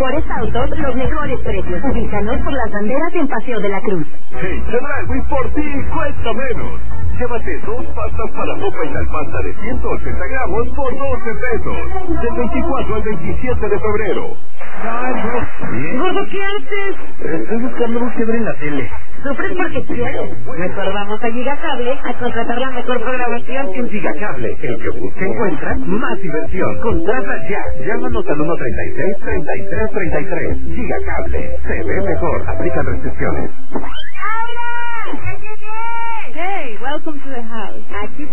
mejores autos, los mejores precios. Ubícanos por las banderas en Paseo de la Cruz. En Chedraui por ti cuesta menos. Llévate 2 pastas para sopa y tal pasta de 180 gramos por 12 pesos. Del 24 al 27 de febrero. Gordo, ¿qué haces? Estoy buscando un quiebre en la tele. Sufres porque quieres. Mejor vamos a Gigacable a contratar la mejor programación. En Gigacable, el que busca encuentra más diversión. Contrata ya. Llámanos al 1-33-33-33. Gigacable. Se ve mejor. Aplican restricciones. Hey, welcome to the house. Aquí